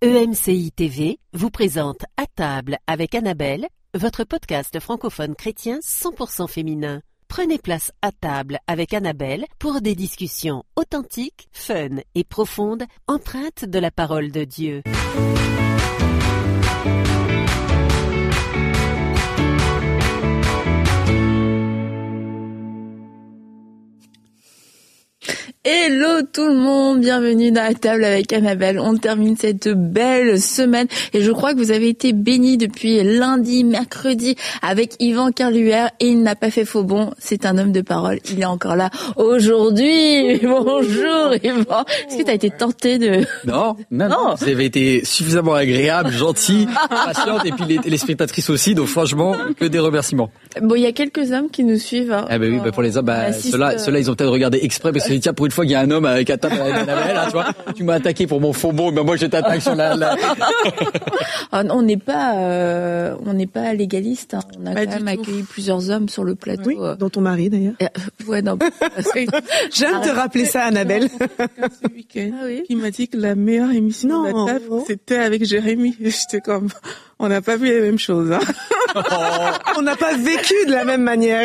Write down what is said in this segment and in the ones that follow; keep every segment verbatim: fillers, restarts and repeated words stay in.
E M C I T V vous présente À table avec Annabelle, votre podcast francophone chrétien cent pour cent féminin. Prenez place à table avec Annabelle pour des discussions authentiques, fun et profondes, empreintes de la parole de Dieu. Hello tout le monde, bienvenue dans la table avec Annabelle. On termine cette belle semaine et je crois que vous avez été bénis depuis lundi, mercredi avec Yvan Carluère et il n'a pas fait faux bon. C'est un homme de parole, il est encore là aujourd'hui. Bonjour Yvan. Est-ce que tu as été tenté de... Non, non, non. Vous avez été suffisamment agréable, gentil, patiente et puis les téléspectatrices aussi. Donc franchement, que des remerciements. Bon, il y a quelques hommes qui nous suivent. Hein. Eh ben oui, bah pour les hommes, bah, ceux-là, ceux-là, ils ont peut-être regardé exprès parce que tiens, pour une fois qu'il y a un homme avec un table avec Annabelle, hein, tu vois, tu m'as attaqué pour mon faux bon, mais moi je t'attaque sur la. la... On n'est pas, euh, on n'est pas légaliste. Hein. On a pas quand même accueilli plusieurs hommes sur le plateau. Oui, dont ton mari d'ailleurs. Euh, ouais, non. J'aime te rappeler ça, Annabelle. Ce week-end, ah oui. qui m'a dit que la meilleure émission non, de la table, c'était avec Jérémy. J'étais comme, on n'a pas vu les mêmes choses, hein. On n'a pas vécu de la même manière.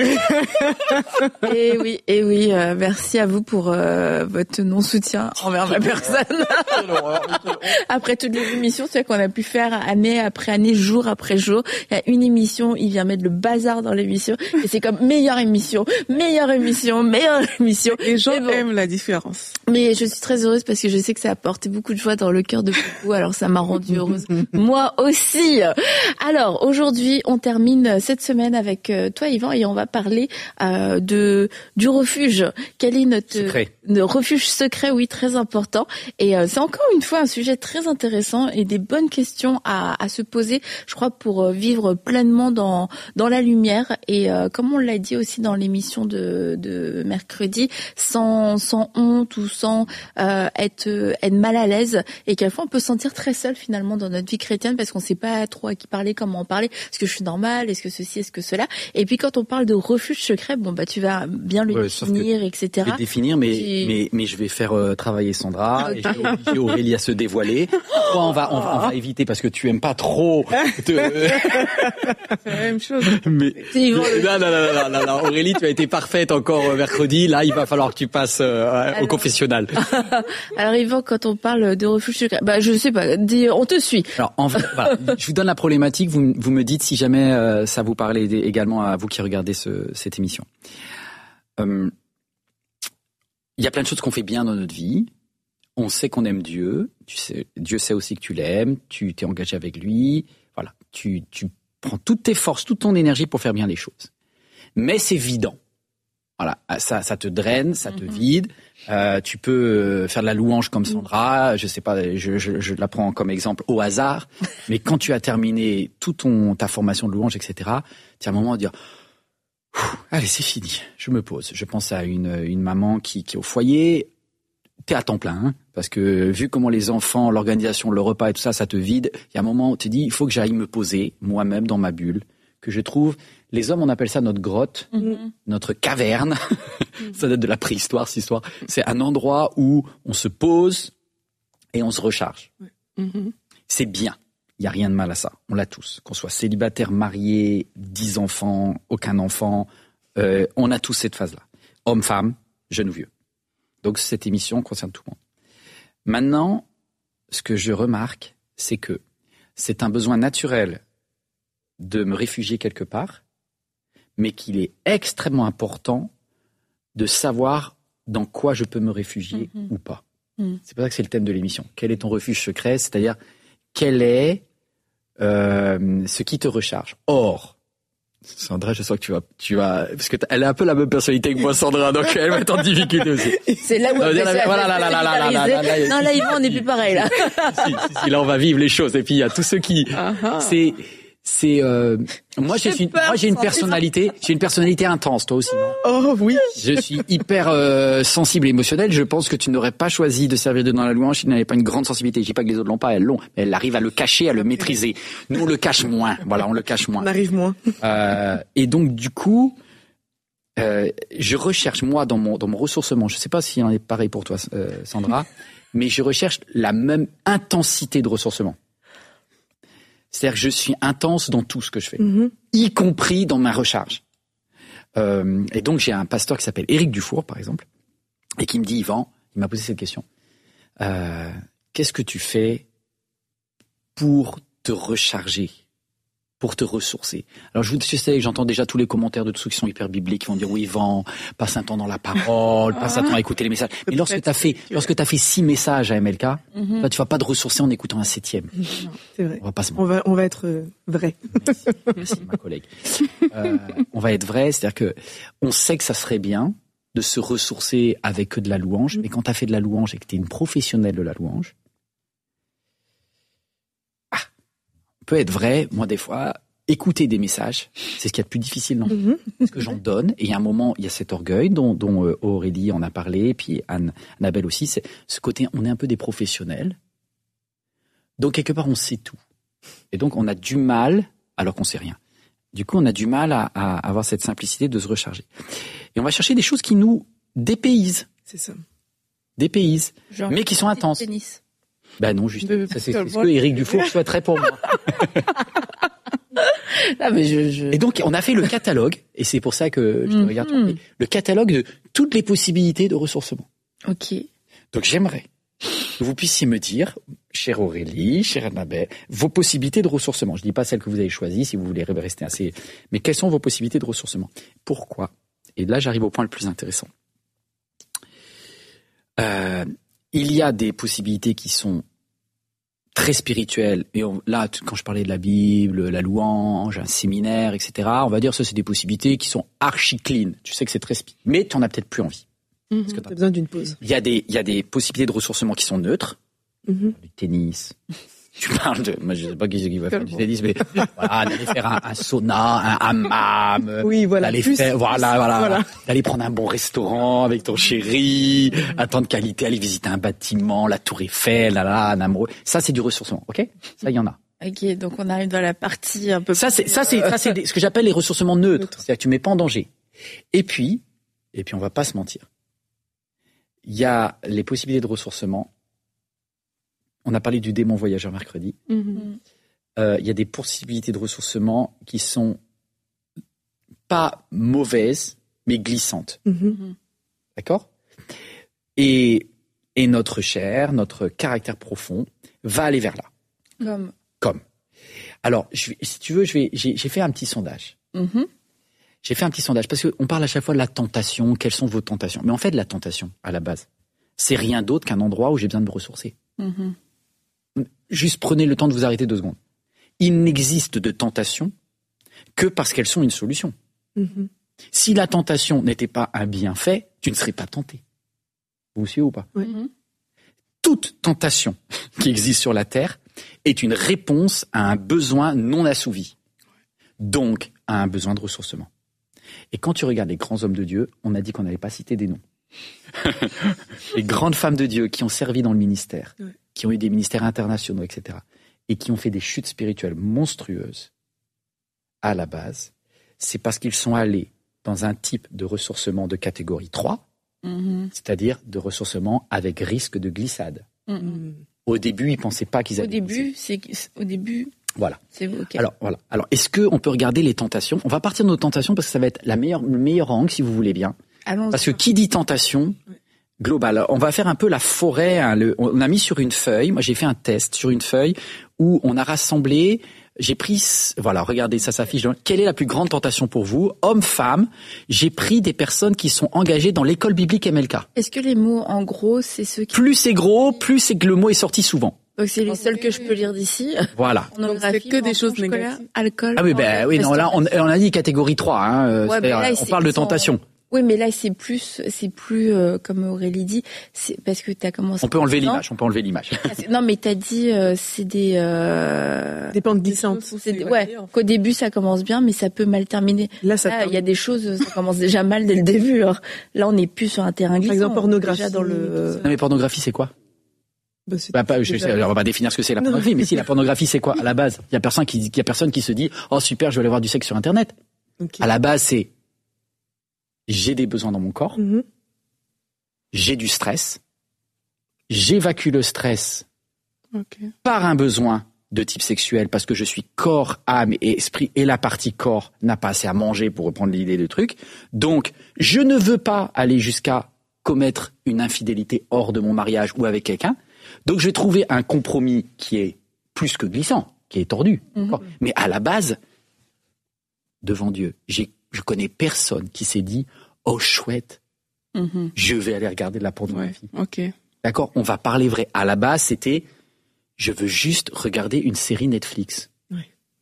Et oui, et oui, euh, merci à vous pour euh, votre non-soutien envers ma personne. Après toutes les émissions, c'est qu'on a pu faire année après année, jour après jour. Il y a une émission, il vient mettre le bazar dans l'émission, et c'est comme meilleure émission, meilleure émission, meilleure émission. Les gens bon. aiment la différence. Mais je suis très heureuse parce que je sais que ça a apporté beaucoup de joie dans le cœur de beaucoup, alors ça m'a rendue heureuse. Moi aussi. Alors, aujourd'hui, on termine cette semaine avec toi, Yvan, et on va parler euh, de du refuge. Quel est notre secret. Le refuge secret, oui, très important. Et euh, c'est encore une fois un sujet très intéressant et des bonnes questions à, à se poser, je crois, pour vivre pleinement dans dans la lumière. Et euh, comme on l'a dit aussi dans l'émission de, de mercredi, sans sans honte ou sans euh, être être mal à l'aise, et quelquefois on peut se sentir très seul finalement dans notre vie chrétienne parce qu'on sait pas trop à qui parler, comment en parler. Est-ce que je suis normal? Est-ce que ceci? Est-ce que cela? Et puis quand on parle de refuge secret, bon bah tu vas bien le ouais, définir, et cetera. Je vais définir, mais tu... mais mais je vais faire euh, travailler Sandra okay. et je vais obliger Aurélie à se dévoiler. Toi, on va on va, on va éviter parce que tu aimes pas trop. Te... C'est la même chose. Mais non, non, non, non, non, non, Aurélie, tu as été parfaite encore mercredi. Là, il va falloir que tu passes euh, Alors... au confessionnal. Alors Yvan, quand on parle de refuge secret, bah je sais pas, dis, on te suit. Alors en fait, voilà, je vous donne la problématique. Vous vous me dites si jamais euh, ça vous parle également à vous qui regardez ce, cette émission. Euh, il y a plein de choses qu'on fait bien dans notre vie. On sait qu'on aime Dieu. Tu sais, Dieu sait aussi que tu l'aimes. Tu t'es engagé avec lui. Voilà, tu tu prends toutes tes forces, toute ton énergie pour faire bien les choses. Mais c'est vidant. Voilà, ça ça te draine, ça te vide. Euh, tu peux faire de la louange comme Sandra, je sais pas, je, je, je la prends comme exemple au hasard. Mais quand tu as terminé toute ton ta formation de louange, et cetera, tu as un moment à dire, allez, c'est fini, je me pose. Je pense à une une maman qui qui est au foyer. T'es à temps plein, hein, parce que vu comment les enfants, l'organisation, le repas et tout ça, ça te vide. Il y a un moment où tu te dis, il faut que j'aille me poser moi-même dans ma bulle, que je trouve. Les hommes, on appelle ça notre grotte, mm-hmm. notre caverne. Ça date de la préhistoire, cette histoire. C'est un endroit où on se pose et on se recharge. Mm-hmm. C'est bien. Il n'y a rien de mal à ça. On l'a tous. Qu'on soit célibataire, marié, dix enfants, aucun enfant, euh, on a tous cette phase-là. Homme, femme, jeune ou vieux. Donc cette émission concerne tout le monde. Maintenant, ce que je remarque, c'est que c'est un besoin naturel de me réfugier quelque part, mais qu'il est extrêmement important de savoir dans quoi je peux me réfugier mmh. ou pas. Mmh. C'est pour ça que c'est le thème de l'émission. Quel est ton refuge secret? C'est-à-dire, quel est euh, ce qui te recharge? Or, Sandra, je sens que tu vas, tu vas, parce que elle a un peu la même personnalité que moi, Sandra, donc elle va être en difficulté aussi. C'est là où on voilà, voilà, là, là, là, là, là, là, là, non, là, Yvan, on n'est plus pareil, là. si, si, si, là, on va vivre les choses. Et puis, il y a tous ceux qui, uh-huh. c'est, c'est, euh, moi, j'ai une, moi, j'ai une personnalité, j'ai une personnalité intense, toi aussi, non? Oh, oui. Je suis hyper, euh, sensible et émotionnel. Je pense que tu n'aurais pas choisi de servir de dans la louange si tu n'avais pas une grande sensibilité. Je dis pas que les autres l'ont pas, elles l'ont. Mais elle arrive à le cacher, à le maîtriser. Nous, on le cache moins. Voilà, on le cache moins. On arrive moins. Euh, et donc, du coup, euh, je recherche, moi, dans mon, dans mon ressourcement, je sais pas s'il en est pareil pour toi, euh, Sandra, mais je recherche la même intensité de ressourcement. C'est-à-dire que je suis intense dans tout ce que je fais, mm-hmm. y compris dans ma recharge. Euh, et donc, j'ai un pasteur qui s'appelle Éric Dufour, par exemple, et qui me dit, Yvan, il m'a posé cette question, euh, qu'est-ce que tu fais pour te recharger, pour te ressourcer? Alors, je vous sais, j'entends déjà tous les commentaires de tous ceux qui sont hyper bibliques, qui vont dire, oui, Yvan, passe un temps dans la parole, passe un temps à écouter les messages. Mais lorsque tu as fait, lorsque tu as fait six messages à M L K, mm-hmm. là, tu vas pas te ressourcer en écoutant un septième. C'est vrai. On va pas se on va, on va être euh, vrai. Merci, merci ma collègue. Euh, on va être vrai, c'est-à-dire que on sait que ça serait bien de se ressourcer avec que de la louange, mm-hmm. mais quand tu as fait de la louange et que tu es une professionnelle de la louange, ah, on peut être vrai, moi des fois, écouter des messages, c'est ce qu'il y a de plus difficile, non? Mm-hmm. Parce que j'en donne, et il y a un moment, il y a cet orgueil dont, dont euh, Aurélie en a parlé, et puis Anne, Annabelle aussi, c'est ce côté, on est un peu des professionnels, donc quelque part on sait tout. Et donc on a du mal, alors qu'on sait rien. Du coup, on a du mal à, à avoir cette simplicité de se recharger. Et on va chercher des choses qui nous dépaysent. C'est ça. Dépaysent, genre mais qui sont intenses. Tennis. Ben non, juste. Ça, c'est, c'est ce que Éric Dufour souhaiterait pour moi. Ah, mais je, je... Et donc, on a fait le catalogue, et c'est pour ça que je te mm-hmm. regarde, le catalogue de toutes les possibilités de ressourcement. Ok. Donc, j'aimerais que vous puissiez me dire, chère Aurélie, chère Annabelle, vos possibilités de ressourcement. Je ne dis pas celles que vous avez choisies, si vous voulez rester assez... Mais quelles sont vos possibilités de ressourcement? Pourquoi? Et là, j'arrive au point le plus intéressant. Euh, il y a des possibilités qui sont très spirituelles. Et on, là, quand je parlais de la Bible, la louange, un séminaire, et cetera, on va dire que ça, c'est des possibilités qui sont archi clean. Tu sais que c'est très... Spi- mais tu n'en as peut-être plus envie. Mmh, parce que tu as besoin d'une pause. Il y a des, il y a des possibilités de ressourcement qui sont neutres. Mmh. Du tennis. Tu parles de, moi je sais pas qui c'est qui va faire du tennis, mais voilà, d'aller faire un, un sauna, un hammam. Oui, voilà. D'aller plus, faire, voilà, plus, voilà, voilà. D'aller prendre un bon restaurant avec ton chéri, un temps de qualité, aller visiter un bâtiment, la Tour Eiffel, là, là, un amoureux. Ça, c'est du ressourcement, ok? Ça, il y en a. Ok, donc on arrive dans la partie un peu. Ça, c'est, ça, c'est, ça, c'est des, ce que j'appelle les ressourcements neutres. Neutre. C'est-à-dire que tu mets pas en danger. Et puis, et puis, on va pas se mentir. Il y a les possibilités de ressourcement. On a parlé du démon voyageur mercredi. Mm-hmm. Euh, il y a des possibilités de ressourcement qui sont pas mauvaises, mais glissantes. Mm-hmm. D'accord ? Et, et notre chair, notre caractère profond va aller vers là. Comme. Comme. Alors, je vais, si tu veux, je vais, j'ai, j'ai fait un petit sondage. Mm-hmm. J'ai fait un petit sondage parce qu'on parle à chaque fois de la tentation. Quelles sont vos tentations ? Mais en fait, la tentation, à la base, c'est rien d'autre qu'un endroit où j'ai besoin de me ressourcer. Mm-hmm. Juste prenez le temps de vous arrêter deux secondes. Il n'existe de tentation que parce qu'elles sont une solution. Mm-hmm. Si la tentation n'était pas un bienfait, tu ne serais pas tenté. Vous me suivez ou pas ? Mm-hmm. Toute tentation qui existe sur la terre est une réponse à un besoin non assouvi. Donc, à un besoin de ressourcement. Et quand tu regardes les grands hommes de Dieu, on a dit qu'on n'allait pas citer des noms. Les grandes femmes de Dieu qui ont servi dans le ministère, ouais. qui ont eu des ministères internationaux, et cetera, et qui ont fait des chutes spirituelles monstrueuses, à la base, c'est parce qu'ils sont allés dans un type de ressourcement de catégorie trois, mm-hmm. c'est-à-dire de ressourcement avec risque de glissade. Mm-hmm. Au début, ils ne pensaient pas qu'ils allaient... Au début, c'est... Au début... Voilà. C'est okay. Alors, voilà. Alors, est-ce qu'on peut regarder les tentations ? On va partir de nos tentations parce que ça va être la meilleure, le meilleur angle, si vous voulez bien. Allons-y. Parce que qui dit tentation, globale, on va faire un peu la forêt. Hein, le, on a mis sur une feuille, moi j'ai fait un test sur une feuille où on a rassemblé, j'ai pris, voilà, regardez, ça s'affiche. Dans, quelle est la plus grande tentation pour vous ? Hommes, femmes, j'ai pris des personnes qui sont engagées dans l'école biblique M L K. Est-ce que les mots, en gros, c'est ceux qui... Plus c'est gros, plus c'est que le mot est sorti souvent. Donc c'est les seuls que je peux lire d'ici. Voilà. Donc c'est que des choses négatives. Alcool. Ah oui, ben oui, non, là on, on a dit catégorie trois. Hein, ouais, là, on parle de tentation. Oui, mais là c'est plus, c'est plus euh, comme Aurélie dit, c'est parce que t'as commencé. On peut enlever l'image. On peut enlever l'image. Non, mais t'as dit euh, c'est des. Euh, des pentes glissantes. C'est des, ouais. Qu'au début ça commence bien, mais ça peut mal terminer. Là, ça. Il y a des choses, ça commence déjà mal dès le début. Alors, là, on n'est plus sur un terrain glissant. Par exemple, pornographie. Déjà dans le. Non, mais pornographie, c'est quoi ? Bah, bah, pas, je sais, on va pas définir ce que c'est la pornographie, mais si la pornographie c'est quoi à la base ? Il y a personne qui, il y a personne qui se dit oh super, je vais aller voir du sexe sur Internet. Okay. À la base c'est j'ai des besoins dans mon corps, mm-hmm. j'ai du stress, j'évacue le stress Okay. par un besoin de type sexuel, parce que je suis corps, âme et esprit, et la partie corps n'a pas assez à manger, pour reprendre l'idée du truc. Donc, je ne veux pas aller jusqu'à commettre une infidélité hors de mon mariage ou avec quelqu'un. Donc, je vais trouver un compromis qui est plus que glissant, qui est tordu. Mm-hmm. Mais à la base, devant Dieu, j'ai, je connais personne qui s'est dit « Oh, chouette, mm-hmm. je vais aller regarder de la pornographie. Ouais, » Ok. D'accord ? On va parler vrai. À la base, c'était « Je veux juste regarder une série Netflix. Oui. »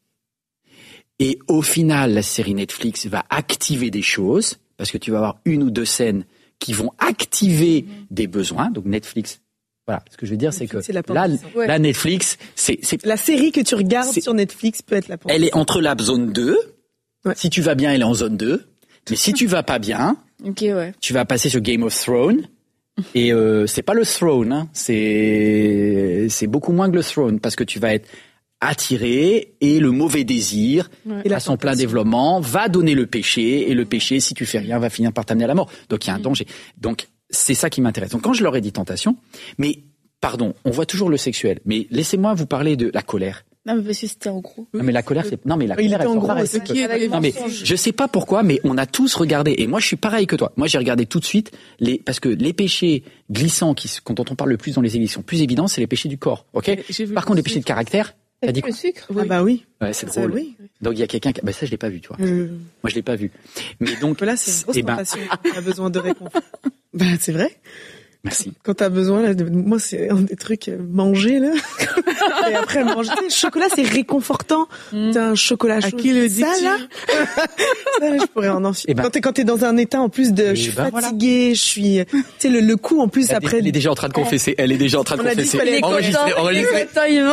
Et au final, la série Netflix va activer des choses, parce que tu vas avoir une ou deux scènes qui vont activer mmh. des besoins. Donc Netflix, voilà. Ce que je veux dire, Netflix, c'est que c'est là, ouais. là, Netflix, c'est, c'est... La série que tu regardes sur Netflix peut être la porte. Elle est entre la zone deux. Ouais. Si tu vas bien, elle est en zone deux. Mais si tu vas pas bien, okay, ouais. tu vas passer sur Game of Thrones. Et euh, c'est pas le throne, hein. c'est c'est beaucoup moins que le throne, parce que tu vas être attiré et le mauvais désir, ouais. à son plein développement, va donner le péché, et le péché, si tu fais rien, va finir par t'amener à la mort. Donc il y a un danger. Donc c'est ça qui m'intéresse. Donc quand je leur ai dit tentation, mais pardon, on voit toujours le sexuel, mais laissez-moi vous parler de la colère. Non, mais parce que c'était en gros. Non, mais la colère, c'est, non, mais la colère, elle en gros, c'est qui est non, mais je sais pas pourquoi, mais on a tous regardé, et moi, je suis pareil que toi. Moi, j'ai regardé tout de suite les, parce que les péchés glissants qui, dont on parle le plus dans les églises sont plus évidents, c'est les péchés du corps, ok? Par contre, les péchés de caractère, t'as dit quoi? Le sucre? Oui. Ah bah oui. Ouais, c'est drôle. Ça, oui. Donc, il y a quelqu'un qui, bah ça, je l'ai pas vu, tu vois. Euh... Moi, je l'ai pas vu. Mais donc. Là, c'est une grosse tentation. Ben... Tu as besoin de réconfort. Bah, c'est vrai. Merci. Quand t'as besoin, là, de... moi, c'est un des trucs, euh, manger, là. Et après, manger. Tu sais, le chocolat, c'est réconfortant. Mmh. T'as un chocolat chaud. À qui le dit ça, là? Ça, là, je pourrais en enfiler. Ben... Quand t'es, quand t'es dans un état, en plus de, je suis ben fatiguée, voilà. je suis, tu sais, le, le coup, en plus, elle après. Elle est déjà en train de confesser. Elle est déjà en train de on confesser. A dit enregistré, enregistré.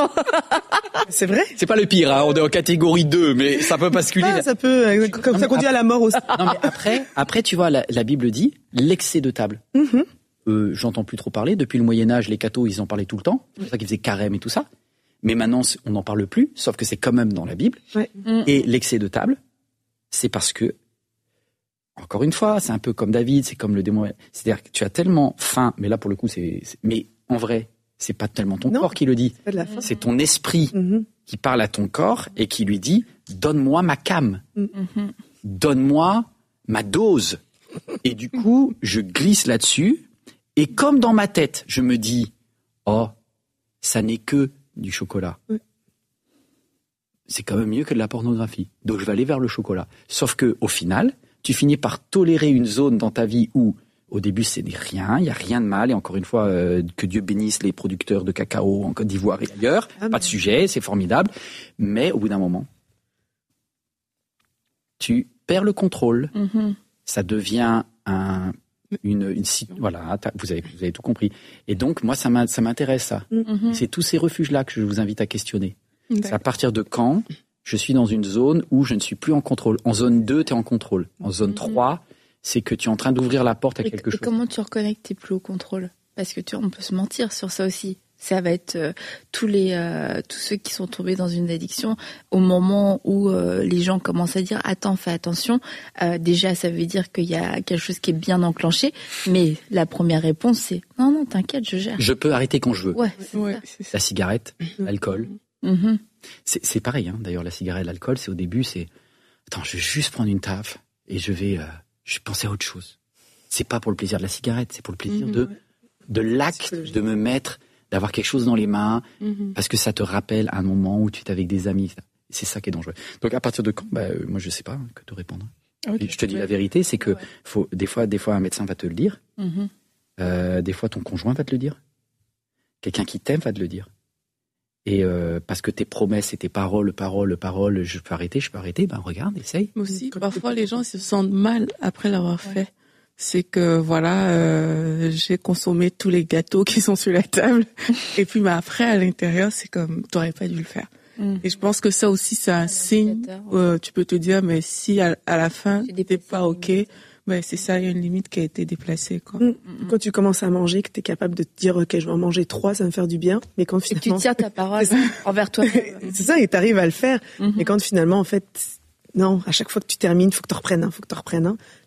C'est vrai? C'est pas le pire, hein. On est en catégorie deux, mais ça peut basculer. Ah, ça peut, euh, comme non, ça conduit après... à la mort aussi. Non, mais après, après, tu vois, la, la Bible dit l'excès de table. Mm-hmm. Euh, j'entends plus trop parler. Depuis le Moyen-Âge, les cathos, ils en parlaient tout le temps. C'est pour ça qu'ils faisaient carême et tout ça. Mais maintenant, on n'en parle plus, sauf que c'est quand même dans la Bible. Ouais. Et l'excès de table, c'est parce que, encore une fois, c'est un peu comme David, c'est comme le démon. C'est-à-dire que tu as tellement faim, mais là, pour le coup, c'est... c'est... Mais en vrai, c'est pas tellement ton non, corps qui le dit. C'est, pas de la faim. C'est ton esprit mm-hmm. qui parle à ton corps et qui lui dit « Donne-moi ma came. Mm-hmm. Donne-moi ma dose. » Et du coup, je glisse là-dessus. Et comme dans ma tête, je me dis, oh, ça n'est que du chocolat. Oui. C'est quand même mieux que de la pornographie. Donc je vais aller vers le chocolat. Sauf que au final, tu finis par tolérer une zone dans ta vie où, au début, c'est rien, il y a rien de mal. Et encore une fois, euh, que Dieu bénisse les producteurs de cacao en Côte d'Ivoire et ailleurs. Ah, pas de sujet, c'est formidable. Mais au bout d'un moment, tu perds le contrôle. Mm-hmm. Ça devient un Une, une voilà, vous avez, vous avez tout compris. Et donc, moi, ça, m'a, ça m'intéresse, ça. Mm-hmm. C'est tous ces refuges-là que je vous invite à questionner. D'accord. C'est à partir de quand je suis dans une zone où je ne suis plus en contrôle. En zone deux, tu es en contrôle. En zone mm-hmm. trois, c'est que tu es en train d'ouvrir la porte à et, quelque et chose. Et comment tu reconnais que tu n'es plus au contrôle? Parce que tu, on peut se mentir sur ça aussi. Ça va être euh, tous les euh, tous ceux qui sont tombés dans une addiction au moment où euh, les gens commencent à dire attends, fais attention. Euh, déjà, ça veut dire qu'il y a quelque chose qui est bien enclenché. Mais la première réponse, c'est non, non, t'inquiète, je gère. Je peux arrêter quand je veux. Ouais, c'est ouais, ça. C'est ça. La cigarette, l'alcool. Mm-hmm. C'est, c'est pareil, hein. D'ailleurs, la cigarette, l'alcool, c'est au début, c'est attends, je vais juste prendre une taf et je vais, euh, je vais penser à autre chose. C'est pas pour le plaisir de la cigarette, c'est pour le plaisir mm-hmm. de de l'acte de me mettre. D'avoir quelque chose dans les mains, mm-hmm. parce que ça te rappelle un moment où tu étais avec des amis. C'est ça qui est dangereux. Donc à partir de quand, bah, euh, moi je sais pas, hein, que te répondre. Okay. Je te dis ouais. la vérité, c'est que ouais. faut, des fois, des fois un médecin va te le dire, mm-hmm. euh, des fois ton conjoint va te le dire, quelqu'un qui t'aime va te le dire. Et euh, parce que tes promesses et tes paroles, paroles, paroles, je peux arrêter, je peux arrêter, ben regarde, essaye. Mais aussi, parfois les gens se sentent mal après l'avoir ouais. fait. C'est que voilà, euh, j'ai consommé tous les gâteaux qui sont sur la table, et puis mais après à l'intérieur c'est comme t'aurais pas dû le faire. Mm. Et je pense que ça aussi c'est un signe. Euh, tu peux te dire mais si à, à la fin t'es pas ok, ben c'est ça, il y a une limite qui a été déplacée quoi. Mm. Quand tu commences à manger, que t'es capable de te dire ok je vais en manger trois, ça va me faire du bien, mais quand finalement et tu tiens ta parole envers toi. C'est ça, et t'arrives à le faire. Mm-hmm. Mais quand finalement en fait non, à chaque fois que tu termines, faut que tu reprennes un, faut que tu reprennes un.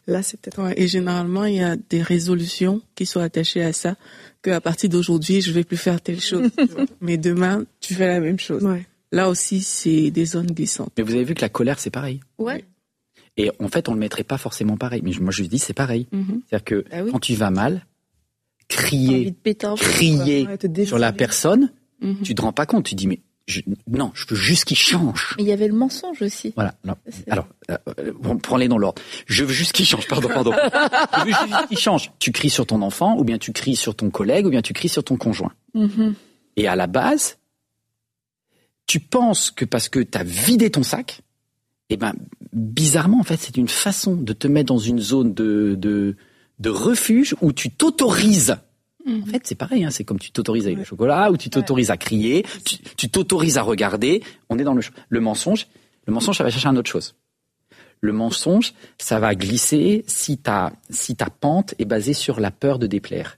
Là, c'est peut-être... Ouais, et généralement, il y a des résolutions qui sont attachées à ça, que à partir d'aujourd'hui, je vais plus faire telle chose. Mais demain, tu fais la même chose. Ouais. Là aussi, c'est des zones glissantes. Mais vous avez vu que la colère, c'est pareil. Ouais. Et en fait, on le mettrait pas forcément pareil. Mais moi, je dis, c'est pareil. Mm-hmm. C'est-à-dire que Ah oui. quand tu vas mal, Envie crier, de péter un peu. crier Ouais, te défiler. sur la personne, Mm-hmm. tu te rends pas compte. Tu dis, mais je, non, je veux juste qu'il change. Mais il y avait le mensonge aussi. Voilà. Non. C'est- Alors, euh, euh, prends-les dans l'ordre. Je veux juste qu'il change. Pardon, pardon. Je veux juste qu'il change. Tu cries sur ton enfant, ou bien tu cries sur ton collègue, ou bien tu cries sur ton conjoint. Mhm. Et à la base, tu penses que parce que tu as vidé ton sac, eh ben, bizarrement, en fait, c'est une façon de te mettre dans une zone de, de, de refuge où tu t'autorises. En fait, c'est pareil, hein, c'est comme tu t'autorises avec le chocolat, ou tu t'autorises à crier, tu, tu t'autorises à regarder. On est dans le, le mensonge. Le mensonge, ça va chercher une autre chose. Le mensonge, ça va glisser si ta, si ta pente est basée sur la peur de déplaire.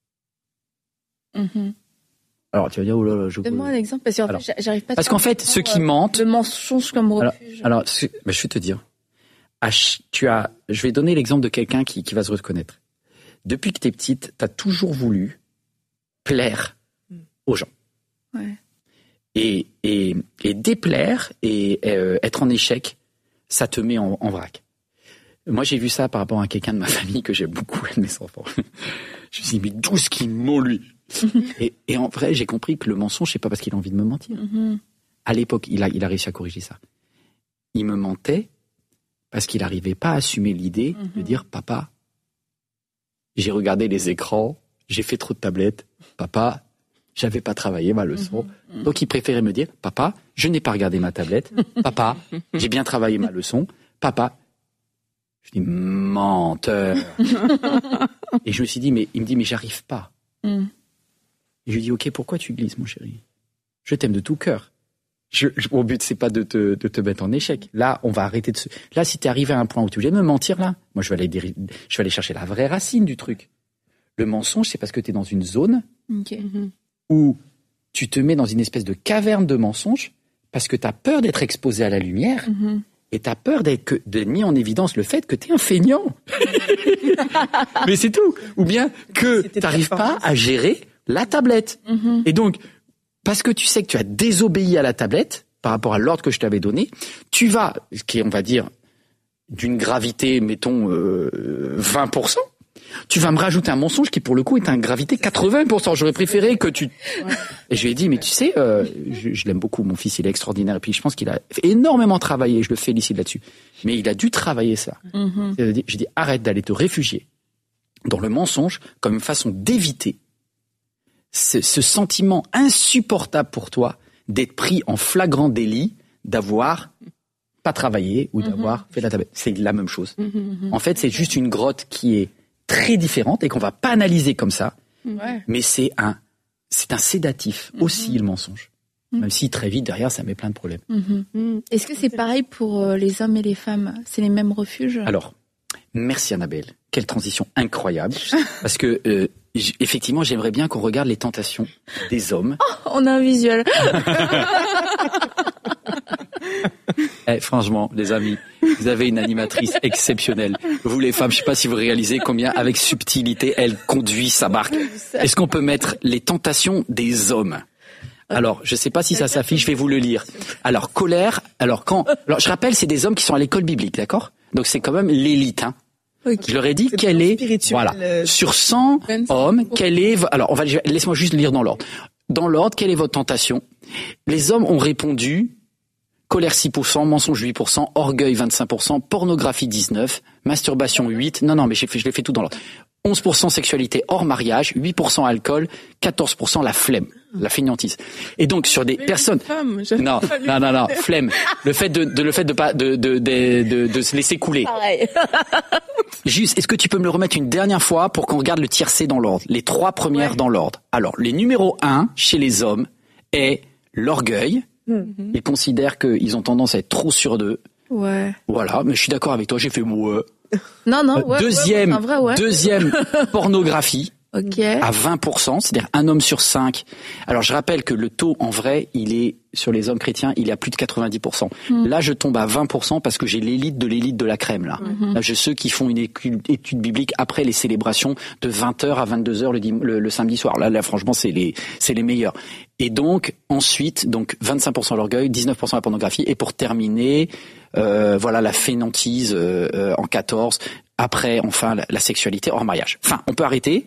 Mhm. Alors, tu vas dire, oh là là, je... Donne-moi un exemple, parce qu'en Alors, fait, j'arrive pas. Parce trop qu'en à fait, comprendre, ceux qui euh, mentent, Le mensonge comme Alors, refuge. alors ce- ben, je vais te dire. À ch- tu as, je vais donner l'exemple de quelqu'un qui, qui va se reconnaître. Depuis que tu es petite, tu as toujours voulu plaire aux gens. Ouais. Et, et, et déplaire et euh, être en échec, ça te met en, en vrac. Moi, j'ai vu ça par rapport à quelqu'un de ma famille que j'aime beaucoup, un de mes enfants. Je me suis dit, mais d'où ce qu'il ment, lui et, et en vrai, j'ai compris que le mensonge, c'est pas parce qu'il a envie de me mentir. Mhm. À l'époque, il a, il a réussi à corriger ça. Il me mentait parce qu'il n'arrivait pas à assumer l'idée Mhm. de dire, papa, j'ai regardé les écrans, j'ai fait trop de tablettes, papa, j'avais pas travaillé ma leçon. Mhm. Donc il préférait me dire, papa, je n'ai pas regardé ma tablette, papa, j'ai bien travaillé ma leçon, papa. Je dis, menteur. Et je me suis dit, mais il me dit, mais j'arrive pas. Mhm. Et je lui dis, ok, pourquoi tu glisses, mon chéri? Je t'aime de tout cœur. Je, je, mon but, c'est pas de te, de te mettre en échec. Là, on va arrêter de se... Là, si t'es arrivé à un point où tu voulais me mentir, là, moi, je vais aller, déri- je vais aller chercher la vraie racine du truc. Le mensonge, c'est parce que t'es dans une zone Ok. Mm-hmm. où tu te mets dans une espèce de caverne de mensonges parce que t'as peur d'être exposé à la lumière Mhm. et t'as peur d'être que, de mis en évidence le fait que t'es un feignant. Mais c'est tout. Ou bien que C'était t'arrives ta pas force. à gérer la tablette. Mhm. Et donc, parce que tu sais que tu as désobéi à la tablette par rapport à l'ordre que je t'avais donné, tu vas, ce qui est, on va dire, d'une gravité, mettons, euh, vingt pour cent, tu vas me rajouter un mensonge qui, pour le coup, est un gravité quatre-vingts pour cent. J'aurais préféré que tu... Et je lui ai dit, mais tu sais, euh, je, je l'aime beaucoup, mon fils, il est extraordinaire. Et puis, je pense qu'il a énormément travaillé, je le félicite là-dessus. Mais il a dû travailler ça. Mhm. C'est-à-dire, je dis, arrête d'aller te réfugier dans le mensonge comme une façon d'éviter ce, ce sentiment insupportable pour toi d'être pris en flagrant délit, d'avoir pas travaillé ou d'avoir fait la tablette. C'est la même chose. Mm-hmm. En fait, c'est juste une grotte qui est très différente et qu'on va pas analyser comme ça, Ouais. mais c'est un, c'est un sédatif aussi, le mensonge. Même si très vite, derrière, ça met plein de problèmes. Mhm. Mm. Est-ce que c'est pareil pour euh, les hommes et les femmes? C'est les mêmes refuges? Alors, merci Annabelle. Quelle transition incroyable. Parce que, euh, j- effectivement, j'aimerais bien qu'on regarde les tentations des hommes. On a un visuel. Eh, franchement, les amis, vous avez une animatrice exceptionnelle. Vous, les femmes, je sais pas si vous réalisez combien, avec subtilité, elle conduit sa barque. Est-ce qu'on peut mettre les tentations des hommes? Alors, je sais pas si ça s'affiche, je vais vous le lire. Alors, colère, alors quand, alors je rappelle, c'est des hommes qui sont à l'école biblique, d'accord? Donc c'est quand même l'élite, hein. Ok. Je leur ai dit C'est quelle pas est, spirituel, voilà, euh, sur cent vingt-cinq hommes, quelle est, vo- alors on va, laisse-moi juste lire dans l'ordre. Dans l'ordre, quelle est votre tentation? Les hommes ont répondu, colère six pour cent, mensonge huit pour cent, orgueil vingt-cinq pour cent, pornographie dix-neuf, masturbation huit, non, non, mais j'ai fait, je l'ai fait tout dans l'ordre. onze pour cent sexualité hors mariage, huit pour cent alcool, quatorze pour cent la flemme, la fainéantise. Et donc, sur des personnes, Femme, j'avais non, pas lu. non, non, non, flemme. Le fait de, de le fait de pas, de, de, de, de, de se laisser couler. Pareil. Juste, est-ce que tu peux me le remettre une dernière fois pour qu'on regarde le tiercé dans l'ordre, les trois premières Ouais. dans l'ordre. Alors, les numéro un chez les hommes est l'orgueil. Ils considèrent qu'ils ont tendance à être trop sûrs d'eux. Ouais. Voilà, mais je suis d'accord avec toi, j'ai fait moi. Non, non, ouais. deuxième, ouais, ouais, c'est un vrai, ouais. deuxième, pornographie. Ok. À vingt pour cent, c'est-à-dire un homme sur cinq. Alors je rappelle que le taux en vrai, il est sur les hommes chrétiens, il est à plus de quatre-vingt-dix pour cent. Mm. Là, je tombe à vingt pour cent parce que j'ai l'élite de l'élite de la crème là. Mm-hmm. Là, j'ai ceux qui font une étude biblique après les célébrations de vingt heures à vingt-deux heures le, dim- le, le samedi soir. Là, là, franchement, c'est les c'est les meilleurs. Et donc ensuite, donc vingt-cinq pour cent l'orgueil, dix-neuf pour cent la pornographie, et pour terminer, euh, voilà la fainéantise euh, euh, en quatorze. Après, enfin, la, la sexualité hors mariage. Enfin, on peut arrêter.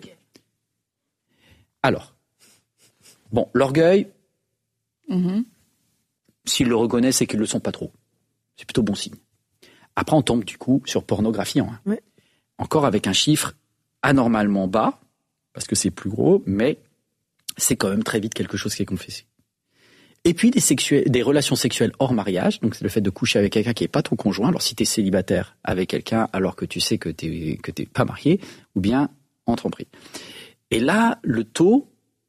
Alors, bon, l'orgueil, mm-hmm. s'ils le reconnaissent, c'est qu'ils le sont pas trop. C'est plutôt bon signe. Après, on tombe du coup sur pornographie, hein. Ouais. Encore avec un chiffre anormalement bas, parce que c'est plus gros, mais c'est quand même très vite quelque chose qui est confessé. Et puis des, sexuels, des relations sexuelles hors mariage, donc c'est le fait de coucher avec quelqu'un qui n'est pas ton conjoint. Alors si tu es célibataire avec quelqu'un alors que tu sais que tu n'es que t'es pas marié, ou bien en tromperie. Et là, le taux,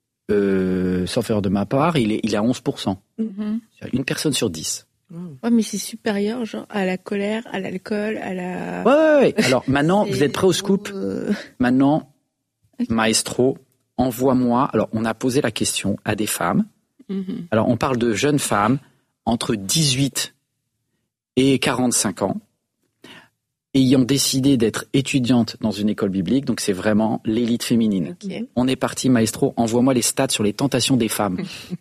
euh, sans faire de ma part, il est, il est à onze pour cent. Mm-hmm. Une personne sur dix. Ouais, mais c'est supérieur, genre, à la colère, à l'alcool, à la... Ouais, ouais, ouais. Alors, maintenant, vous êtes prêts au scoop? euh... Maintenant, maestro, envoie-moi... Alors, on a posé la question à des femmes. Mm-hmm. Alors, on parle de jeunes femmes entre dix-huit et quarante-cinq ans, ayant décidé d'être étudiante dans une école biblique, donc c'est vraiment l'élite féminine. Okay. On est parti, maestro, envoie-moi les stats sur les tentations des femmes.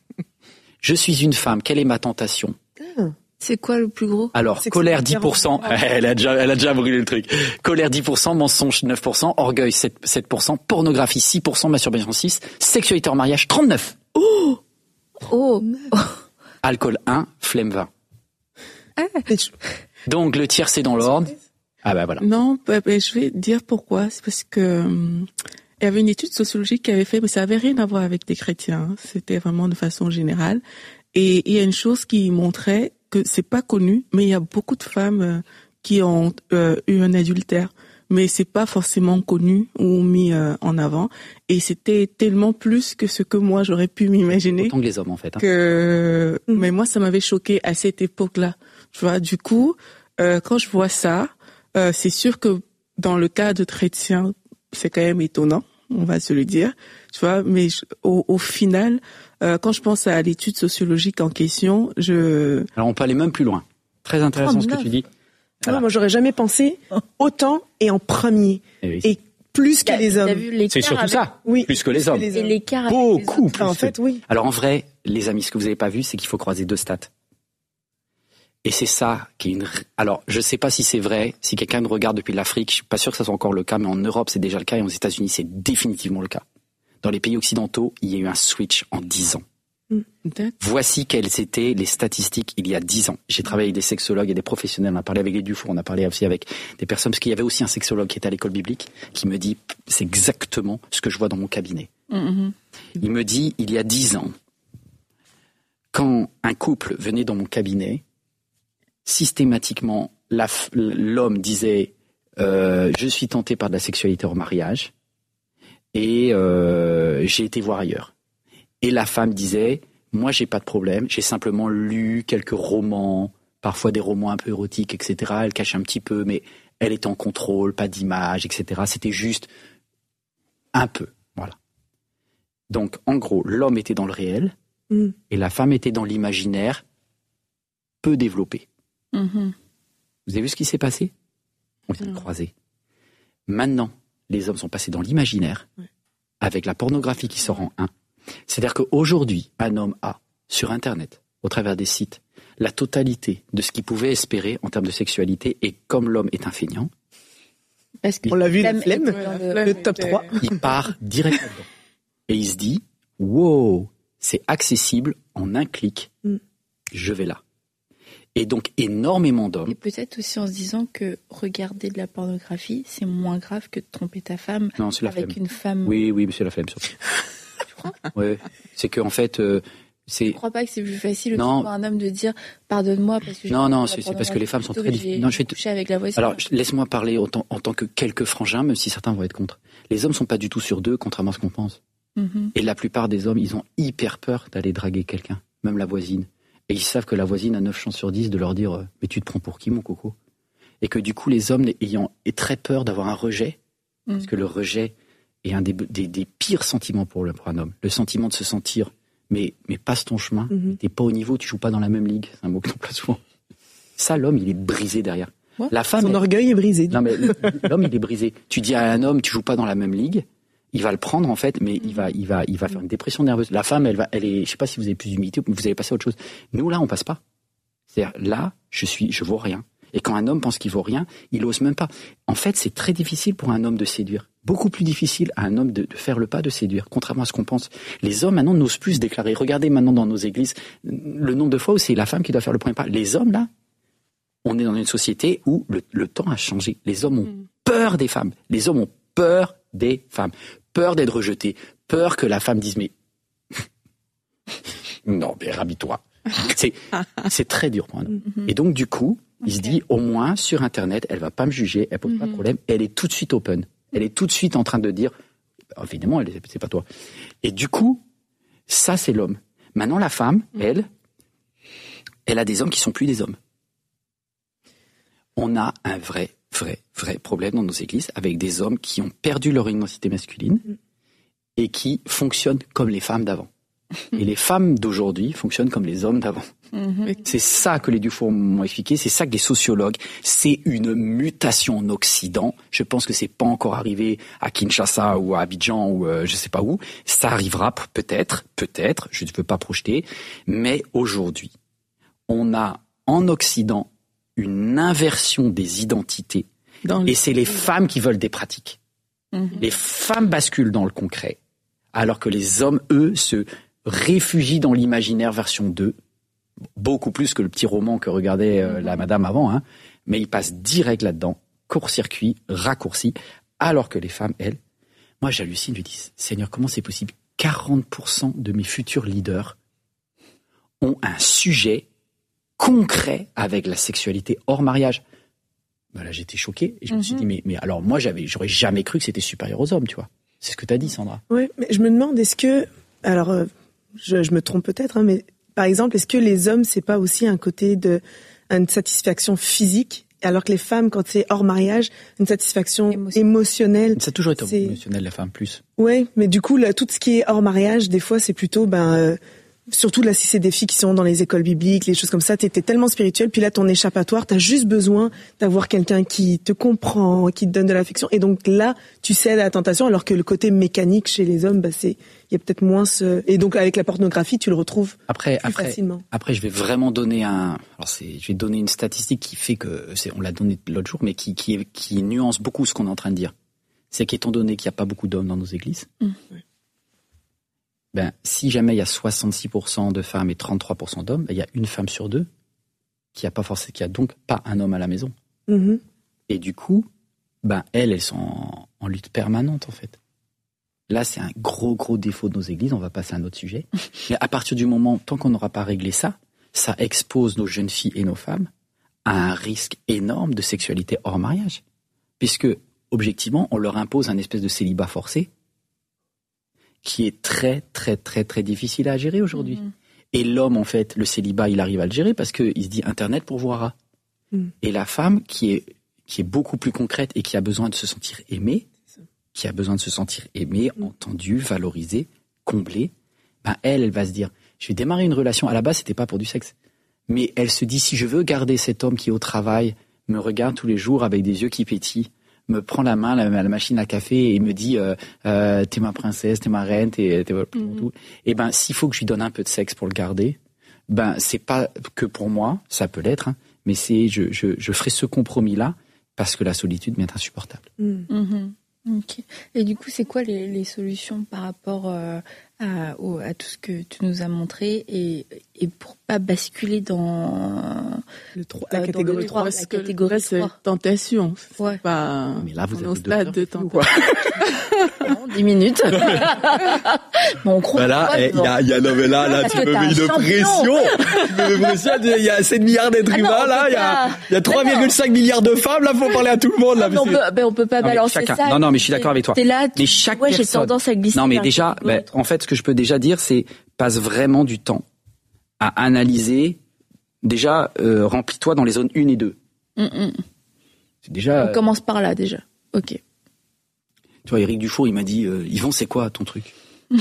Je suis une femme, quelle est ma tentation? C'est quoi le plus gros? Alors, c'est colère dix pour cent, elle a déjà, elle a déjà brûlé le truc. Colère dix pour cent, mensonge neuf pour cent, orgueil sept pour cent, pornographie six pour cent, masturbation six pour cent, sexualité hors mariage trente-neuf pour cent. Oh! Oh! Alcool un, flemme vingt. Ah. Donc, le tiers, c'est dans l'ordre. Ah bah voilà. Non, bah, bah, je vais dire pourquoi. C'est parce que hum, il y avait une étude sociologique qui avait fait, mais ça avait rien à voir avec des chrétiens. Hein. C'était vraiment de façon générale. Et il y a une chose qui montrait que c'est pas connu, mais il y a beaucoup de femmes euh, qui ont euh, eu un adultère, mais c'est pas forcément connu ou mis euh, en avant. Et c'était tellement plus que ce que moi j'aurais pu m'imaginer. Autant que les hommes en fait. Hein. Que, mmh. mais moi ça m'avait choqué à cette époque-là. Tu vois, du coup, euh, quand je vois ça. Euh, c'est sûr que dans le cas de chrétiens, c'est quand même étonnant, on va se le dire, tu vois. Mais je, au, au final, euh, quand je pense à l'étude sociologique en question, je. Alors on peut aller même plus loin. Très intéressant oh, ce que tu dis. Voilà. Non, moi j'aurais jamais pensé autant et en premier et, oui. et plus que les hommes. C'est surtout avec... ça. Oui. Plus que les hommes. Et l'écart beaucoup plus. En fait, oui. Alors en vrai, les amis, ce que vous n'avez pas vu, c'est qu'il faut croiser deux stats. Et c'est ça qui est une... Alors, je sais pas si c'est vrai, si quelqu'un me regarde depuis l'Afrique, je suis pas sûr que ça soit encore le cas, mais en Europe, c'est déjà le cas, et aux États-Unis, c'est définitivement le cas. Dans les pays occidentaux, il y a eu un switch en dix ans. Mmh. Voici quelles étaient les statistiques il y a dix ans. J'ai travaillé avec des sexologues et des professionnels, on a parlé avec les Dufour, on a parlé aussi avec des personnes, parce qu'il y avait aussi un sexologue qui était à l'école biblique, qui me dit, c'est exactement ce que je vois dans mon cabinet. Mmh. Il me dit, il y a dix ans, quand un couple venait dans mon cabinet, systématiquement, la, l'homme disait euh, « je suis tenté par de la sexualité hors mariage et euh, j'ai été voir ailleurs ». Et la femme disait « moi, j'ai pas de problème, j'ai simplement lu quelques romans, parfois des romans un peu érotiques, et cetera. Elle cache un petit peu, mais elle était en contrôle, pas d'image, et cetera. C'était juste un peu, voilà. » Donc, en gros, l'homme était dans le réel mm. et la femme était dans l'imaginaire peu développé. Mmh. Vous avez vu ce qui s'est passé? On vient de croiser. Maintenant, les hommes sont passés dans l'imaginaire ouais. avec la pornographie qui sort en un. C'est-à-dire qu'aujourd'hui, un homme a, sur Internet, au travers des sites, la totalité de ce qu'il pouvait espérer en termes de sexualité, et comme l'homme est un feignant, parce qu'on l'a vu, la flemme, le, le top trois, il part direct là-dedans. Et il se dit, wow, c'est accessible en un clic, mm. je vais là. Et donc, énormément d'hommes. Et peut-être aussi en se disant que regarder de la pornographie, c'est moins grave que de tromper ta femme non, c'est la avec flemme. Une femme. Oui, oui, c'est la flemme, surtout. Tu crois? Oui, c'est qu'en fait, euh, c'est... Je crois pas que c'est plus facile non. pour un homme de dire pardonne-moi parce que... Non, non, c'est, c'est parce que les femmes sont très difficiles. Non, je vais toucher avec la voix. Alors, laisse-moi parler en tant, en tant que quelques frangins, même si certains vont être contre. Les hommes sont pas du tout sur deux, contrairement à ce qu'on pense. Mm-hmm. Et la plupart des hommes, ils ont hyper peur d'aller draguer quelqu'un, même la voisine. Et ils savent que la voisine a neuf chances sur dix de leur dire « Mais tu te prends pour qui, mon coco ?» Et que du coup, les hommes ayant très peur d'avoir un rejet, mmh. parce que le rejet est un des, des, des pires sentiments pour, le, pour un homme. Le sentiment de se sentir, mais, mais passe ton chemin, mm-hmm. t'es pas au niveau, tu joues pas dans la même ligue. C'est un mot que l'on souvent. Ça, l'homme, il est brisé derrière. Ouais. La femme, son elle... orgueil est brisé. Non, mais l'homme, il est brisé. Tu dis à un homme, tu joues pas dans la même ligue, il va le prendre, en fait, mais mm-hmm. il va, il va, il va faire une dépression nerveuse. La femme, elle va, elle est, je sais pas si vous avez plus d'humilité ou vous allez passer à autre chose. Nous, là, on passe pas. C'est-à-dire, là, je suis, je vaux rien. Et quand un homme pense qu'il vaut rien, il ose même pas. En fait, c'est très difficile pour un homme de séduire. Beaucoup plus difficile à un homme de, de faire le pas de séduire, contrairement à ce qu'on pense. Les hommes, maintenant, n'osent plus se déclarer. Regardez maintenant dans nos églises, le nombre de fois où c'est la femme qui doit faire le premier pas. Les hommes, là, on est dans une société où le, le temps a changé. Les hommes ont mmh. peur des femmes. Les hommes ont peur des femmes. Peur d'être rejetés. Peur que la femme dise, mais... non, mais rhabille-toi. C'est, c'est très dur pour un homme. Mmh. Et donc, du coup, okay. il se dit, au moins, sur Internet, elle va pas me juger, elle pose mmh. pas de problème, elle est tout de suite open. Elle est tout de suite en train de dire, évidemment, elle, c'est pas toi. Et du coup, ça, c'est l'homme. Maintenant, la femme, mmh. elle, elle a des hommes qui sont plus des hommes. On a un vrai, vrai, vrai problème dans nos églises avec des hommes qui ont perdu leur identité masculine mmh. et qui fonctionnent comme les femmes d'avant. Mmh. Et les femmes d'aujourd'hui fonctionnent comme les hommes d'avant. Mmh. C'est ça que les Dufour m'ont expliqué, c'est ça que les sociologues, c'est une mutation en Occident. Je pense que c'est pas encore arrivé à Kinshasa ou à Abidjan ou euh, je sais pas où. Ça arrivera peut-être, peut-être, je ne veux pas projeter, mais aujourd'hui, on a en Occident une inversion des identités dans et le... c'est les femmes qui veulent des pratiques. Mmh. Les femmes basculent dans le concret, alors que les hommes, eux, se réfugient dans l'imaginaire version deux, beaucoup plus que le petit roman que regardait euh, la madame avant, hein, mais ils passent direct là-dedans, court-circuit, raccourci, alors que les femmes, elles, moi j'hallucine, je dis, Seigneur, comment c'est possible ? quarante pour cent de mes futurs leaders ont un sujet concret avec la sexualité hors mariage. Ben là, j'étais choqué et je mm-hmm. me suis dit, mais, mais alors moi, j'avais, j'aurais jamais cru que c'était supérieur aux hommes, tu vois. C'est ce que tu as dit, Sandra. Oui, mais je me demande, est-ce que, alors, euh, je, je me trompe peut-être, hein, mais par exemple, est-ce que les hommes, c'est pas aussi un côté de une satisfaction physique, alors que les femmes, quand c'est hors mariage, une satisfaction Émotion. émotionnelle. Ça a toujours été c'est... émotionnel, la femme, plus. Oui, mais du coup, là, tout ce qui est hors mariage, des fois, c'est plutôt, ben, euh, surtout là, si c'est des filles qui sont dans les écoles bibliques, les choses comme ça, t'es, t'es tellement spirituel, puis là, ton échappatoire, t'as juste besoin d'avoir quelqu'un qui te comprend, qui te donne de l'affection, et donc là, tu cèdes à la tentation, alors que le côté mécanique chez les hommes, bah, c'est, il y a peut-être moins ce, et donc avec la pornographie, tu le retrouves après, plus après, facilement. Après, je vais vraiment donner un, alors c'est, je vais donner une statistique qui fait que, c'est, on l'a donné l'autre jour, mais qui, qui, qui nuance beaucoup ce qu'on est en train de dire. C'est qu'étant donné qu'il n'y a pas beaucoup d'hommes dans nos églises, mmh. ben, si jamais il y a soixante-six pour cent de femmes et trente-trois pour cent d'hommes, ben, il y a une femme sur deux qui a pas forcément, qui a donc pas un homme à la maison. Mmh. Et du coup, ben, elles, elles sont en, en lutte permanente, en fait. Là, c'est un gros, gros défaut de nos églises. On va passer à un autre sujet. Mais à partir du moment, tant qu'on n'aura pas réglé ça, ça expose nos jeunes filles et nos femmes à un risque énorme de sexualité hors mariage. Puisque, objectivement, on leur impose un espèce de célibat forcé qui est très, très, très, très difficile à gérer aujourd'hui. Mmh. Et l'homme, en fait, le célibat, il arrive à le gérer parce qu'il se dit Internet pourvoira. Mmh. Et la femme, qui est, qui est beaucoup plus concrète et qui a besoin de se sentir aimée, qui a besoin de se sentir aimée, mmh. entendue, valorisée, comblée, ben elle, elle va se dire, je vais démarrer une relation. À la base, c'était pas pour du sexe. Mais elle se dit, si je veux garder cet homme qui est au travail, me regarde tous les jours avec des yeux qui pétillent, me prend la main à la machine à café et me dit euh, euh, t'es ma princesse, t'es ma reine, t'es, t'es mmh. tout. Et ben s'il faut que je lui donne un peu de sexe pour le garder, ben c'est pas que pour moi, ça peut l'être, hein, mais c'est je, je je ferai ce compromis là parce que la solitude m'est insupportable. Mmh. Mmh. Ok. Et du coup, c'est quoi les, les solutions par rapport euh, à, au, à tout ce que tu nous as montré et, et pour pas basculer dans le trois, la, euh, catégorie le trois, la catégorie c'est tentation. C'est ouais. pas. Mais là, vous êtes au stade de tentation. dix minutes. Bon, on croit. Voilà, il y a, il y a, non mais là, là, tu me mets une pression. Tu me mets une pression. Il y a sept milliards d'êtres ah humains, non, là. Il y a, il y a trois virgule cinq milliards de femmes, là. Faut parler à tout le monde, là. Non, on peut, ben, on peut pas non, balancer chacun, ça. Non, non, mais je suis d'accord avec toi. T'es là, mais chaque ouais, personne. J'ai tendance à glisser. Non, mais déjà, ben, en fait, ce que je peux déjà dire, c'est, passe vraiment du temps à analyser. Déjà, euh, remplis-toi dans les zones un et deux. Mm-mm. C'est déjà. On commence par là, déjà. Ok. Tu vois, Éric Dufour, il m'a dit, euh, Yvan, c'est quoi ton truc?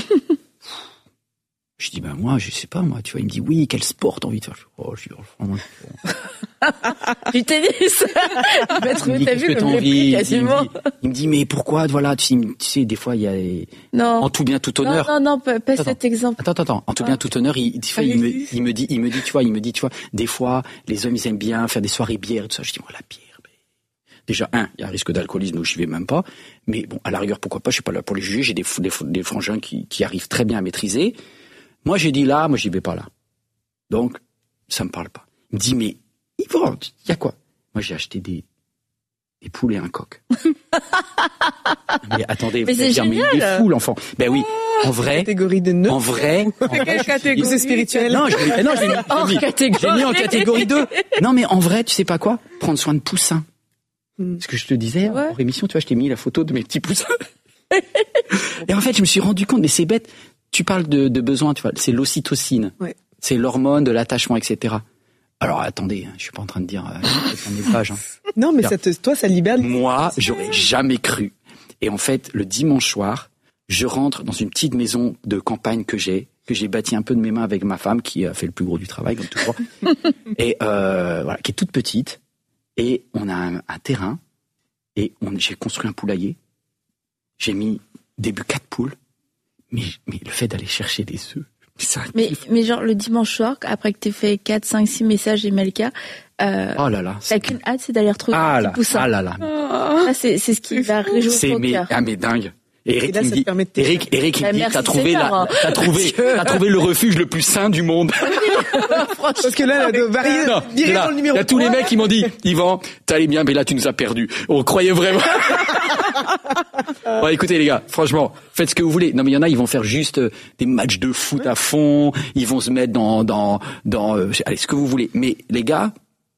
Je dis, ben moi, je sais pas, moi, tu vois. Il me dit, oui, quel sport t'as envie de faire? Oh, je dis, oh, moi, du tennis. Maître, t'as vu le mépris quasiment. Il me, dit, il me dit, mais pourquoi, voilà, tu sais, tu sais des fois, il y a, non. en tout bien, tout honneur. Non, non, non, pas, pas attends, cet exemple. Attends, attends, attends. En tout bien, tout honneur, il, des fois, il me, il me dit, il me dit, tu vois, il me dit, tu vois, des fois, les hommes, ils aiment bien faire des soirées bière et tout ça. Je dis, moi, la bière. Déjà, un, il y a un risque d'alcoolisme où j'y vais même pas. Mais bon, à la rigueur, pourquoi pas, je suis pas là pour les juger. J'ai des, des, des frangins qui, qui arrivent très bien à maîtriser. Moi, j'ai dit là, moi, j'y vais pas là. Donc, ça me parle pas. Il me dit, mais, Yvan, il y a quoi? Moi, j'ai acheté des, des poules et un coq. Mais attendez, mais vous c'est dire, mais il est fou, l'enfant. Ben oui, en vrai. Catégorie de neuf. En vrai. En vrai quelle catégorie? C'est spirituel. Non, je l'ai, non, je l'ai hors mis, catégorie. j'ai mis en catégorie deux. Non, mais en vrai, tu sais pas quoi? Prendre soin de poussins. Mm. Ce que je te disais, ouais. en émission, tu vois, je t'ai mis la photo de mes petits poussins. Et en fait, je me suis rendu compte, mais c'est bête. Tu parles de, de besoin, tu vois, c'est l'ocytocine. Ouais. C'est l'hormone de l'attachement, et cetera. Alors, attendez, je suis pas en train de dire, euh, un élevage, hein. Non, mais ça te, toi, ça libère. Moi, j'aurais jamais cru. Et en fait, le dimanche soir, je rentre dans une petite maison de campagne que j'ai, que j'ai bâtie un peu de mes mains avec ma femme, qui a fait le plus gros du travail, comme toujours. Et, euh, voilà, qui est toute petite. Et on a un, un terrain. Et on, j'ai construit un poulailler. J'ai mis, début quatre poules. Mais, mais le fait d'aller chercher des œufs, c'est un mais, kiff. mais genre, le dimanche soir, après que t'aies fait quatre, cinq, six messages et Melka, euh, oh là là. t'as qu'une hâte, c'est d'aller retrouver ah un là, petit poussin. ah là là. Ça, c'est, c'est ce qui va réjouir C'est, ton mais, cœur. ah, mais dingue. Et Eric, Et là, il me ça dit, te permet de Eric, Eric, il Bah, me dit, merci t'as trouvé Seigneur, la, hein. t'as trouvé, que- t'as trouvé le refuge le plus sain du monde. Parce que là, de varier, Non, virer là, dans le numéro il y a tous les trois. mecs qui m'ont dit, Yvan, t'allais bien, mais là, tu nous as perdus. On croyait vraiment. Bon, écoutez, les gars, franchement, faites ce que vous voulez. Non, mais il y en a, ils vont faire juste euh, des matchs de foot à fond. Ils vont se mettre dans, dans, dans, euh, allez, ce que vous voulez. Mais, les gars,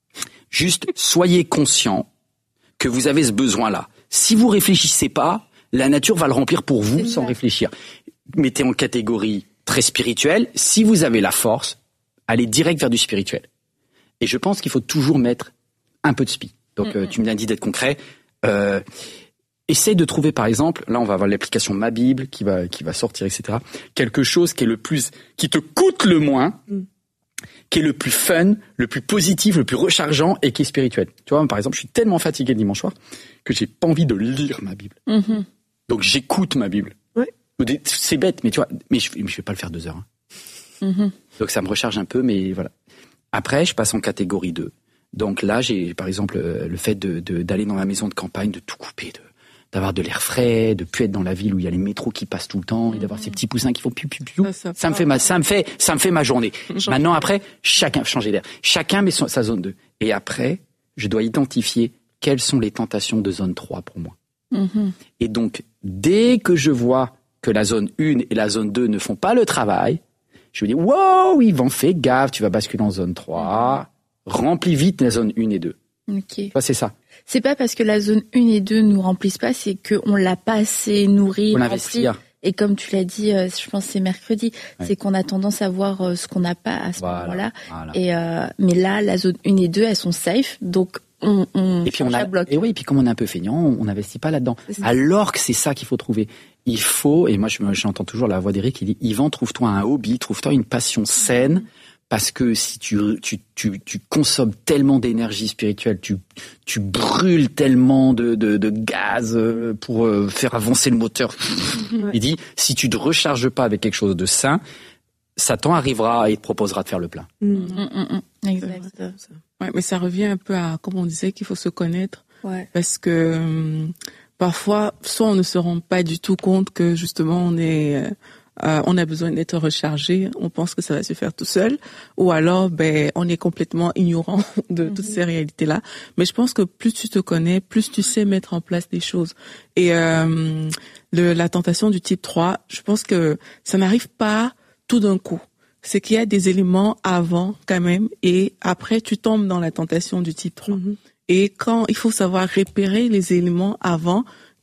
juste soyez conscients que vous avez ce besoin-là. Si vous réfléchissez pas, la nature va le remplir pour vous C'est sans ça. réfléchir. Mettez en catégorie très spirituelle. Si vous avez la force, allez direct vers du spirituel. Et je pense qu'il faut toujours mettre un peu de spi. Donc, Mm-hmm. euh, tu me l'as dit d'être concret. Euh, essaye de trouver, par exemple, là, on va avoir l'application Ma Bible qui va, qui va sortir, et cetera. Quelque chose qui est le plus, qui te coûte le moins, Mm. qui est le plus fun, le plus positif, le plus rechargeant et qui est spirituel. Tu vois, par exemple, je suis tellement fatigué le dimanche soir que j'ai pas envie de lire ma Bible. Mhm. Donc, j'écoute ma Bible. Ouais. C'est bête, mais tu vois, mais je, mais je vais pas le faire deux heures. Hein. Mhm. Donc, ça me recharge un peu, mais voilà. Après, je passe en catégorie deux. Donc là, j'ai, par exemple, euh, le fait de, de, d'aller dans ma maison de campagne, de tout couper, de, d'avoir de l'air frais, de plus être dans la ville où il y a les métros qui passent tout le temps, et d'avoir ces petits poussins qui font piou piou piou. Ça, ça Ça me part. fait ma, ça me fait, ça me fait ma journée. J'en- Maintenant, après, chacun, changer d'air. Chacun met son- sa zone deux. Et après, je dois identifier quelles sont les tentations de zone trois pour moi. Mhm. Et donc, dès que je vois que la zone un et la zone deux ne font pas le travail, je me dis, wow, Yvan, fais gaffe, tu vas basculer en zone trois. Remplis vite la zone un et deux. Ok. Tu vois, c'est ça. C'est pas parce que la zone un et deux nous remplissent pas, c'est qu'on l'a pas assez nourri, Faut rempli. l'investir. Et comme tu l'as dit, euh, je pense que c'est mercredi, Ouais. c'est qu'on a tendance à voir euh, ce qu'on n'a pas à ce Voilà, moment-là. voilà. Et euh, mais là, la zone un et deux, elles sont safe, donc on, on Et puis on change a, la bloc. et oui, et puis comme on est un peu feignant, on n'investit pas là-dedans. C'est ça. Alors que c'est ça qu'il faut trouver. Il faut, et moi je me- j'entends toujours la voix d'Éric qui dit, Yvan, trouve-toi un hobby, trouve-toi une passion saine, parce que si tu tu tu, tu consommes tellement d'énergie spirituelle, tu tu brûles tellement de de, de gaz euh, pour euh, faire avancer le moteur. Il dit, si tu te recharges pas avec quelque chose de sain, Satan arrivera et te proposera de faire le plein. Mm. Mm, mm, mm. C'est Exact. vrai, ça. Ouais, mais ça revient un peu à, comme on disait, qu'il faut se connaître. Ouais. Parce que hum, parfois, soit on ne se rend pas du tout compte que justement on est, euh, euh, on a besoin d'être rechargé, on pense que ça va se faire tout seul, ou alors ben on est complètement ignorant de toutes ces réalités-là. Mais je pense que plus tu te connais, plus tu sais mettre en place des choses. Et euh, le, la tentation du type trois, je pense que ça n'arrive pas tout d'un coup. C'est qu'il y a des éléments avant quand même, et après tu tombes dans la tentation du type trois. Mhm. Et quand il faut savoir repérer les éléments avant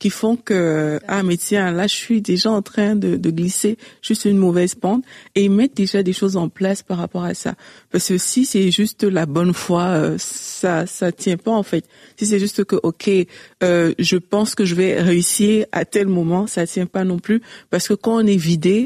qui font que, ah, mais tiens, là, je suis déjà en train de, de glisser juste une mauvaise pente, et ils mettent déjà des choses en place par rapport à ça. Parce que si c'est juste la bonne foi, euh, ça, ça tient pas, en fait. Si c'est juste que, ok, euh, je pense que je vais réussir à tel moment, ça tient pas non plus. Parce que quand on est vidé,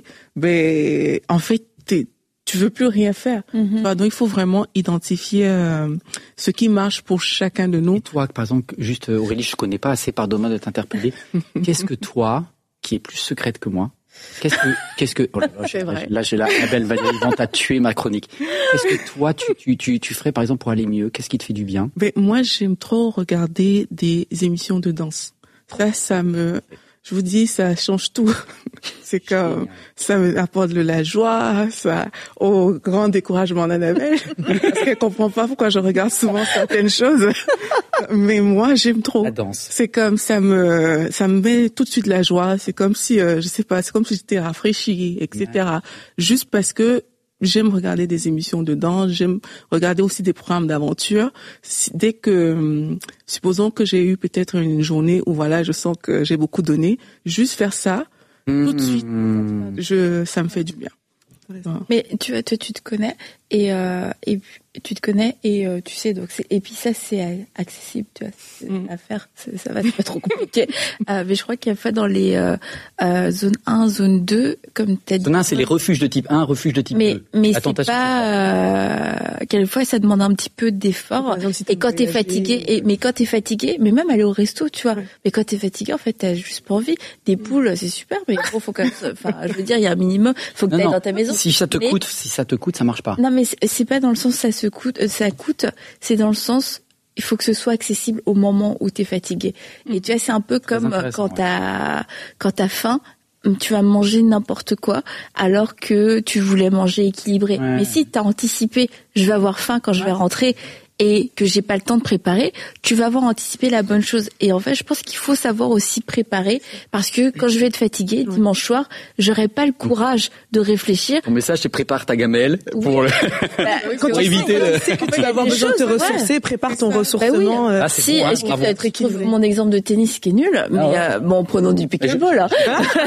ben, en fait, t'es, tu veux plus rien faire. Mm-hmm. Enfin, donc il faut vraiment identifier euh, ce qui marche pour chacun de nous. Et toi, par exemple, juste Aurélie, je connais pas assez, pardonne-moi de t'interpeller. Qu'est-ce que toi, qui est plus secrète que moi, qu'est-ce que, qu'est-ce que, oh là, là, c'est vrai. Là, j'ai la, la belle Valérie Vente à tuer ma chronique. Qu'est-ce que toi, tu, tu, tu, tu ferais, par exemple, pour aller mieux? Qu'est-ce qui te fait du bien? Ben, moi, j'aime trop regarder des émissions de danse. Ça, ça me, je vous dis, ça change tout. C'est comme, ça me apporte de la joie, ça, au grand découragement d'Annabelle. Parce qu'elle comprend pas pourquoi je regarde souvent certaines choses. Mais moi, j'aime trop. La danse. C'est comme, ça me, ça me met tout de suite la joie. C'est comme si, euh, je sais pas, c'est comme si j'étais rafraîchie, et cetera. Ouais. Juste parce que j'aime regarder des émissions de danse, j'aime regarder aussi des programmes d'aventure. Dès que, supposons que j'ai eu peut-être une journée où voilà, je sens que j'ai beaucoup donné, juste faire ça, mmh. tout de suite, je, ça me fait du bien. Mais tu vois, toi, tu te connais et euh, et tu te connais et euh, tu sais donc c'est et puis ça c'est accessible, tu vois, c'est mm. à faire, c'est, ça va, c'est pas trop compliqué. euh, mais je crois qu'il y a pas dans les euh, euh, zone un, zone deux, comme t'as dit. Zone un, c'est les refuges de type un, refuges de type mais, deux. Mais c'est pas euh, quelquefois ça demande un petit peu d'effort. Exemple, si et quand t'es fatigué, et mais quand t'es fatigué, mais même aller au resto, tu vois. Ouais. Mais quand t'es fatigué, en fait, t'as juste pas envie. Des poules, c'est super, mais il faut quand même, enfin, je veux dire, il y a un minimum, faut que t'ailles dans ta maison. Si ça te mais, coûte, si ça te coûte, ça marche pas. Non, mais c'est, c'est pas dans le sens ça se coûte, ça coûte, c'est dans le sens il faut que ce soit accessible au moment où t'es fatigué. Mmh. Et tu vois, c'est un peu comme quand t'as, ouais. quand t'as faim, tu vas manger n'importe quoi alors que tu voulais manger équilibré. Ouais. Mais si t'as anticipé, je vais avoir faim quand je vais rentrer, et que j'ai pas le temps de préparer, tu vas avoir anticipé la bonne chose. Et en fait, je pense qu'il faut savoir aussi préparer, parce que quand je vais être fatiguée dimanche soir, j'aurai pas le courage de réfléchir. Ton message, c'est prépare ta gamelle oui. pour, le... bah, pour oui, éviter le... C'est que tu vas avoir besoin choses, de te ressourcer, ouais. prépare ton ressourcement. Bah oui. euh... ah, c'est si, bon, hein, est-ce que tu as trouvé mon exemple de tennis qui est nul, mais ah ouais. euh, bon, prenons du pickleball. Hein.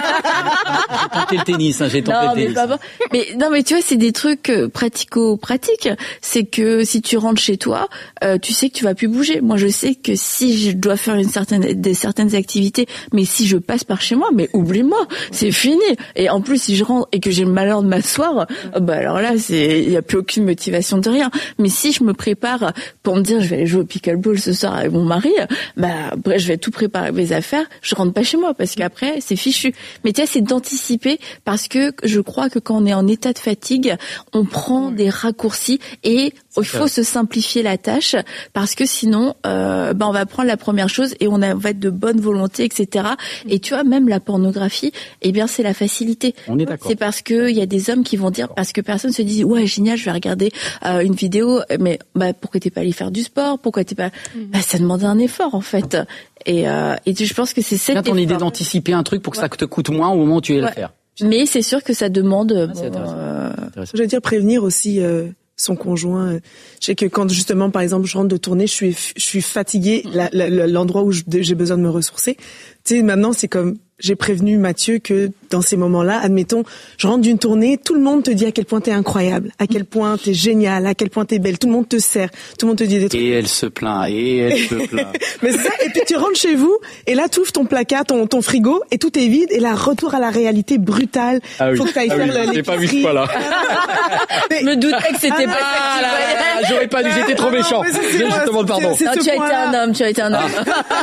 J'ai tenté le tennis, hein, j'ai tenté non, le tennis. Mais, pas bon. mais non, mais tu vois, c'est des trucs pratico-pratiques. C'est que si tu rentres chez toi, euh, tu sais que tu vas plus bouger. Moi, je sais que si je dois faire une certaine, des certaines activités, mais si je passe par chez moi, mais oublie-moi, c'est fini. Et en plus, si je rentre et que j'ai le malheur de m'asseoir, bah alors là, c'est, il y a plus aucune motivation de rien. Mais si je me prépare pour me dire, je vais aller jouer au pickleball ce soir avec mon mari, bah après, je vais tout préparer mes affaires, je rentre pas chez moi parce qu'après, c'est fichu. Mais tu vois, c'est d'anticiper, parce que je crois que quand on est en état de fatigue, on prend des raccourcis et il faut se simplifier la tâche, parce que sinon, euh, ben on va prendre la première chose et on, a, on va être de bonne volonté, et cetera. Et tu vois, même la pornographie, eh bien, c'est la facilité. On est d'accord. C'est parce que il y a des hommes qui vont dire, parce que personne se dit, ouais, génial, je vais regarder euh, une vidéo, mais bah pourquoi t'es pas allé faire du sport, pourquoi t'es pas, bah ça demande un effort en fait. Et euh, et je pense que c'est cette. Bien ton idée d'anticiper un truc pour que ouais. ça te coûte moins au moment où tu es ouais. le faire. Mais c'est sûr que ça demande. Ah, bon, intéressant. Euh... Je veux dire prévenir aussi. Euh... son conjoint. Je sais que quand justement, par exemple, je rentre de tournée, je suis je suis fatiguée, la, la, l'endroit où je, j'ai besoin de me ressourcer. Tu sais, maintenant, c'est comme j'ai prévenu Mathieu que dans ces moments-là, admettons, je rentre d'une tournée, tout le monde te dit à quel point t'es incroyable, à quel point t'es génial, à quel point t'es belle, tout le monde te sert, tout le monde te dit des trucs. Et elle se plaint, et elle se plaint. Mais c'est ça, et puis tu rentres chez vous, et là tu ouvres ton placard, ton, ton frigo, et tout est vide, et là, retour à la réalité brutale. Ah oui. Faut que t'ailles ah faire oui. le, J'ai pas vu ce point-là. Je me doutais que c'était ah, pas là, là, là, j'aurais pas dû, j'étais trop méchant. Non, je te demande pardon. C'est, c'est non, tu as été un homme, tu as été un homme.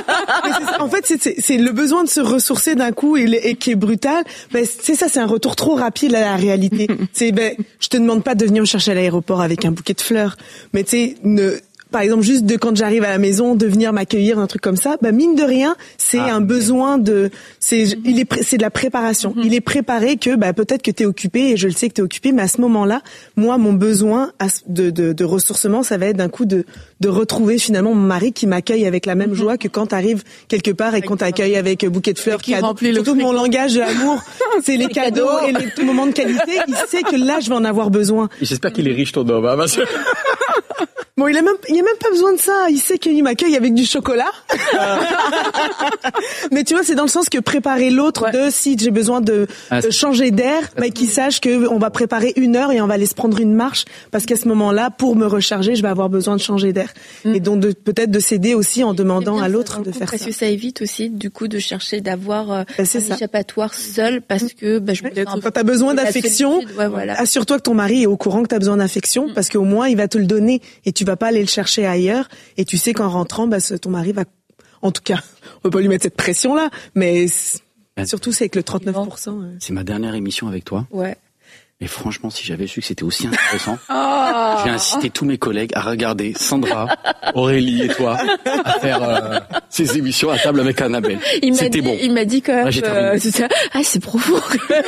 Ah. En fait, c'est, c'est, c'est le besoin de se ressourcer d'un coup et, et qui est brutal. Ben, c'est ça, c'est un retour trop rapide à la réalité. C'est, ben, je te demande pas de venir me chercher à l'aéroport avec un bouquet de fleurs, mais tu sais, ne par exemple, juste de quand j'arrive à la maison, de venir m'accueillir, un truc comme ça, bah mine de rien, c'est ah, un besoin de, c'est, il est, c'est de la préparation. Mm-hmm. Il est préparé que, bah peut-être que t'es occupé, et je le sais que t'es occupé, mais à ce moment-là, moi, mon besoin de, de, de ressourcement, ça va être d'un coup de, de retrouver finalement mon mari qui m'accueille avec la même mm-hmm. joie que quand t'arrives quelque part et qu'on t'accueille avec bouquet de fleurs, cadeaux. Surtout que mon langage de l'amour, c'est les cadeaux, cadeaux et les moments de qualité. Il sait que là, je vais en avoir besoin. Et j'espère qu'il est riche ton homme, hein, parce que... Bon, il a même, il a même pas besoin de ça. Il sait qu'il m'accueille avec du chocolat. Mais tu vois, c'est dans le sens que préparer l'autre ouais. de si j'ai besoin de, ah, de changer d'air, bah, qu'il sache que on va préparer une heure et on va aller se prendre une marche parce qu'à ce moment-là, pour me recharger, je vais avoir besoin de changer d'air. Mm. Et donc de, peut-être de s'aider aussi en demandant bien, à l'autre de faire parce ça. Parce que ça évite aussi du coup de chercher d'avoir euh, bah, un ça. échappatoire seul parce que bah, je ouais. Quand t'as besoin d'affection, ouais, voilà. assure-toi que ton mari est au courant que t'as besoin d'affection mm. parce qu'au moins il va te le donner et tu vas pas aller le chercher ailleurs et tu sais qu'en rentrant, bah, ton mari va, en tout cas, on va pas lui mettre cette pression-là, mais surtout c'est avec le trente-neuf pour cent. C'est ma dernière émission avec toi. Ouais. Et franchement, si j'avais su que c'était aussi intéressant, oh j'ai incité tous mes collègues à regarder Sandra, Aurélie et toi à faire euh, ces émissions à table avec Annabelle. Il c'était dit, bon. Il m'a dit quand même. Ouais, euh, c'est ah, c'est profond.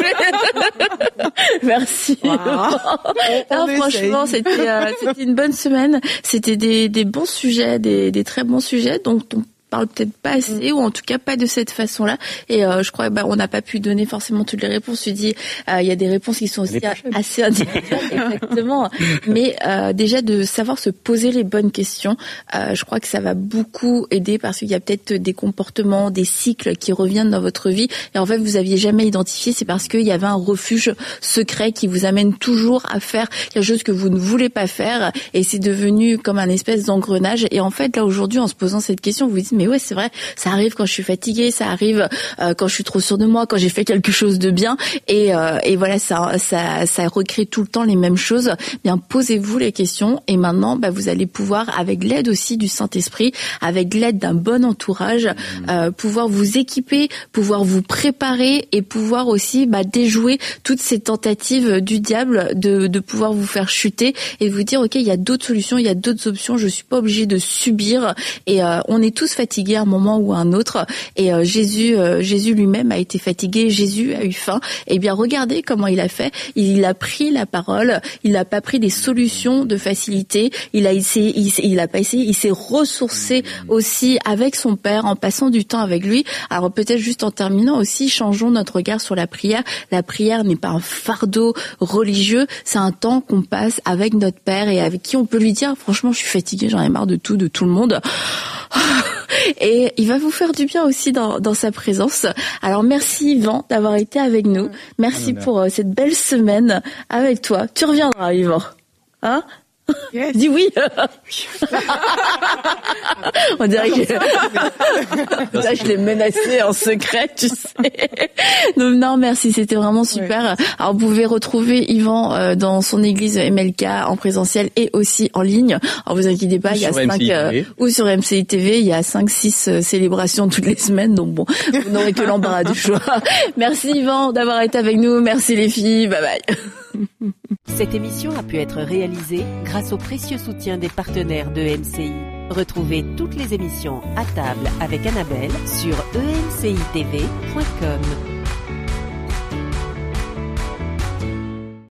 Merci. Wow. Non, franchement, c'était euh, c'était une bonne semaine. C'était des des bons sujets, des des très bons sujets. Donc on parle peut-être pas assez, mmh. ou en tout cas pas de cette façon-là. Et euh, je crois bah on n'a pas pu donner forcément toutes les réponses. Tu dis il euh, y a des réponses qui sont aussi assez individuelles, exactement. Mais euh, déjà de savoir se poser les bonnes questions, euh, je crois que ça va beaucoup aider parce qu'il y a peut-être des comportements, des cycles qui reviennent dans votre vie. Et en fait vous aviez jamais identifié, c'est parce qu'il y avait un refuge secret qui vous amène toujours à faire quelque chose que vous ne voulez pas faire. Et c'est devenu comme un espèce d'engrenage. Et en fait là aujourd'hui en se posant cette question, vous vous dites mais ouais, c'est vrai, ça arrive quand je suis fatiguée, ça arrive euh, quand je suis trop sûre de moi, quand j'ai fait quelque chose de bien, et, euh, et voilà, ça, ça, ça recrée tout le temps les mêmes choses. Bien, posez-vous les questions, et maintenant, bah, vous allez pouvoir, avec l'aide aussi du Saint-Esprit, avec l'aide d'un bon entourage, euh, pouvoir vous équiper, pouvoir vous préparer, et pouvoir aussi bah, déjouer toutes ces tentatives du diable de, de pouvoir vous faire chuter, et vous dire, ok, il y a d'autres solutions, il y a d'autres options, je suis pas obligée de subir, et euh, on est tous fatigués fatigué à un moment ou à un autre, et euh, Jésus euh, Jésus lui-même a été fatigué, Jésus a eu faim. Et bien regardez comment il a fait, il a pris la parole, il n'a pas pris des solutions de facilité, il a essayé, il, il a pas essayé, il s'est ressourcé aussi avec son Père en passant du temps avec lui. Alors peut-être juste en terminant aussi, changeons notre regard sur la prière. La prière n'est pas un fardeau religieux, c'est un temps qu'on passe avec notre Père et avec qui on peut lui dire franchement je suis fatigué, j'en ai marre de tout, de tout le monde. Et il va vous faire du bien aussi dans, dans sa présence. Alors merci Yvan d'avoir été avec nous. Merci ah, pour euh, cette belle semaine avec toi. Tu reviendras Yvan. Hein? Yes. Dis oui. On dirait que là, je l'ai menacé en secret, tu sais. Donc, non, merci, c'était vraiment super. Oui. Alors, vous pouvez retrouver Yvan euh, dans son église M L K en présentiel et aussi en ligne. Alors, vous inquiétez pas, il y a cinq euh, ou sur M C I T V, il y a cinq, six euh, célébrations toutes les semaines. Donc bon, vous n'aurez que l'embarras du choix. Merci Yvan d'avoir été avec nous. Merci les filles. Bye bye. Cette émission a pu être réalisée grâce au précieux soutien des partenaires de E M C I. Retrouvez toutes les émissions à table avec Annabelle sur e m c i t v point com.